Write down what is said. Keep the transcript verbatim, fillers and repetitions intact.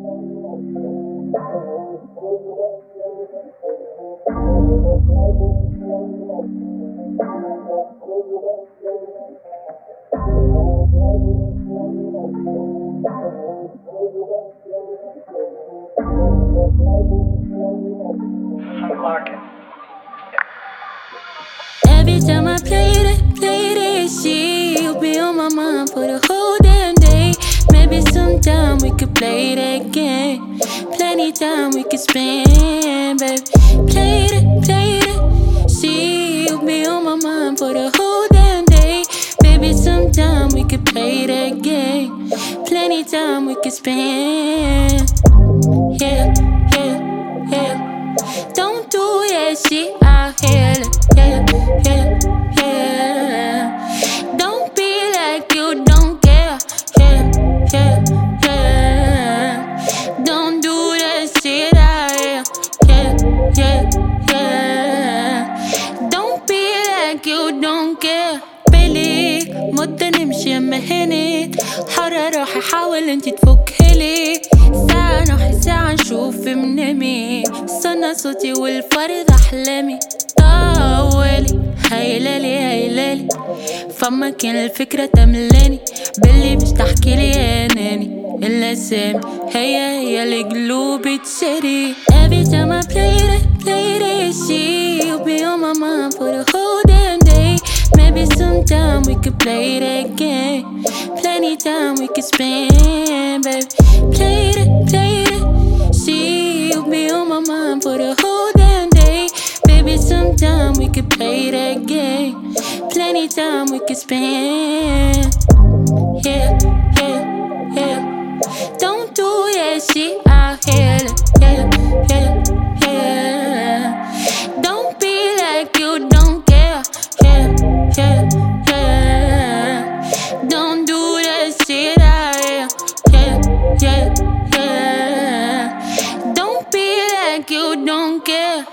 Every time I play it, play this shit, you'll be on my mind for the whole damn day. Maybe sometime we could play it again. Plenty time we could spend, baby. Play it, play it, shit, you'll be on my mind for the whole damn day. Maybe sometime we could play it again. Plenty time we could spend. Yeah, yeah, yeah. Don't do that shit out here. Yeah, yeah, yeah. Don't be like you don't care. Yeah, yeah, yeah. Don't do that shit out here. Yeah, yeah, yeah. Don't be like you don't care. بالك مدة نمشي مهنك حرة روح احاول انتي تفكهلي ساعة نوحي ساعة نشوف منامي استنى صوتي والفرد احلامي طولي هيلالي هيلالي فما كان الفكرة تملاني باللي مش تحكيلي يا ناني الاسامي هي هي اللي قلوبي تشري. Every time I play it, play this shit, you'll be on my mind for the whole damn day. Maybe sometime we could play it again. Plenty time we could spend, baby. Play it, play it, see, you'll be on my mind for the whole damn day. Baby, sometime we could play it again. Plenty time we could spend. Yeah, yeah, yeah. Don't do that shit out here. Yeah, yeah, yeah. Don't be like you don't care. Yeah, yeah, yeah. Don't do that shit out here. Yeah, yeah, yeah. Don't be like you don't care.